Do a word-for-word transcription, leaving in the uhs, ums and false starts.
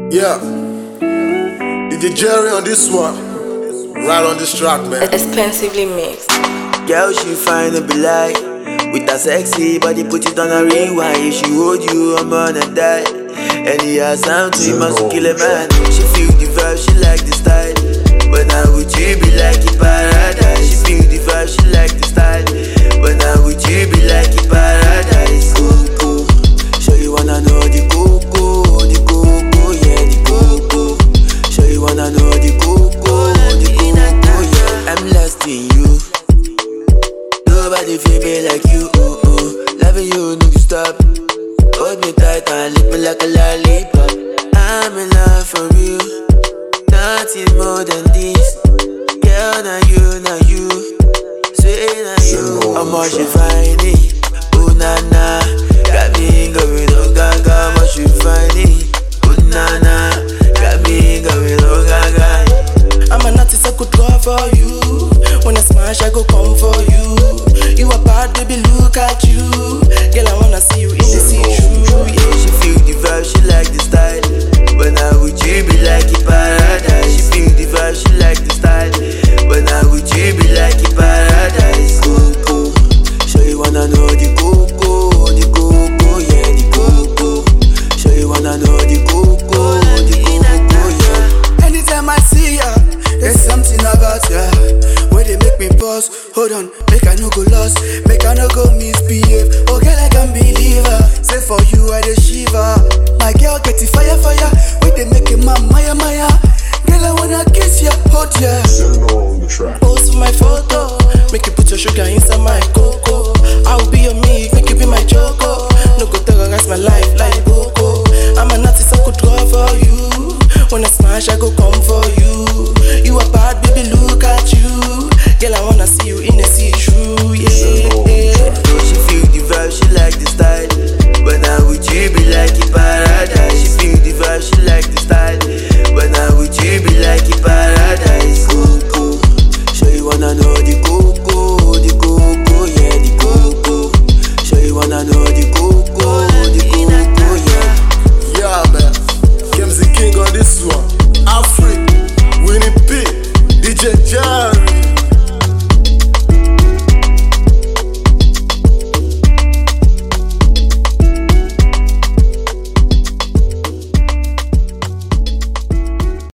Yeah, D J Jerry on this one, right on this track, man. Expensively mixed. Girl, she fine and be like, with a sexy body, put it on a rewind. If she hold you, I'm gonna die. And he has something, must kill a man. She feel the vibe, she like the style. When I'm with you, be like a paradise. She feel the vibe, she like the style. When I'm with you, be like a paradise. Cool, cool. Sure you wanna know the coco, the coco, yeah, the coco. Sure you wanna know the coco, the coco, yeah. I'm lost in you. Nobody feel me like you, ooh, ooh. Loving you, no you stop. Hold me tight and lick me like a lollipop. I'm in love for you, nothing more than this. Girl, now you, now you, sweet now you. How much you find it? Ooh, na na. Got me going, oh gaga. How much you find it? Ooh, na na. Got me going, oh gaga. I'm an artist, I could draw for you. When I smash, I go come for you. You a bad baby, look at you. Girl, I wanna see you in the see-through. Yeah, she feel the vibe, she like the style. When I'm with you, be like a paradise. She feel the vibe, she like the style. When I'm with you, be like a paradise. Cool, cool. Sure you wanna know the coco, the coco, yeah, the coco. Sure you wanna know the coco, the coco, yeah. Anytime I see ya, there's something about ya where they make me pause. Hold on, make I no go lost, make I no go misbehave. Oh girl, I can't believe her. Say for you I the shiva. My girl get the fire, fire. Wait they make it my Maya, Maya. Girl I wanna kiss ya, hold ya. Post my photo, make you put your sugar inside my cocoa. I'll be your meat, make you be my choco. No go terrorize my life like Boko. I'm an artist, I could draw for you. When I smash, I go come for you.